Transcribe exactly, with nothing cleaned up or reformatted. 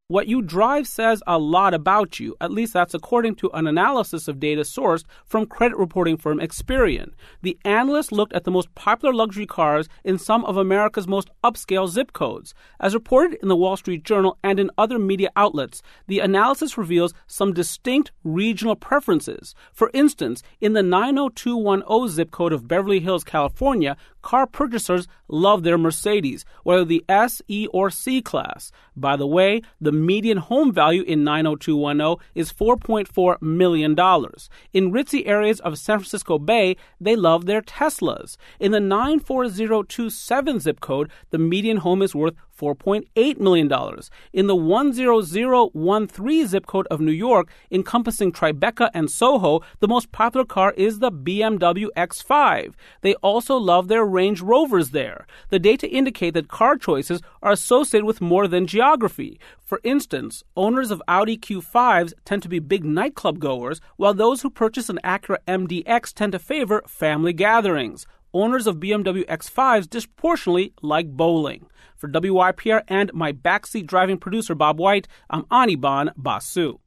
What you drive says a lot about you. At least that's according to an analysis of data sourced from credit reporting firm Experian. The analyst looked at the most popular luxury cars in some of America's most upscale zip codes. As reported in the Wall Street Journal and in other media outlets, the analysis reveals some distinct regional preferences. For instance, in the nine oh two one oh zip code of Beverly Hills, California, car purchasers love their Mercedes, whether the S, E, or C class. By the way, the median home value in nine oh two one oh is four point four million dollars. In ritzy areas of San Francisco Bay, they love their Teslas. In the nine four zero two seven zip code, the median home is worth four point eight million dollars. In the one zero zero one three zip code of New York, encompassing Tribeca and Soho, the most popular car is the B M W X five. They also love their Range Rovers there. The data indicate that car choices are associated with more than geography. For instance, owners of Audi Q fives tend to be big nightclub goers, while those who purchase an Acura M D X tend to favor family gatherings. Owners of B M W X fives disproportionately like bowling. For W Y P R and my backseat driving producer Bob White, I'm Anirban Basu.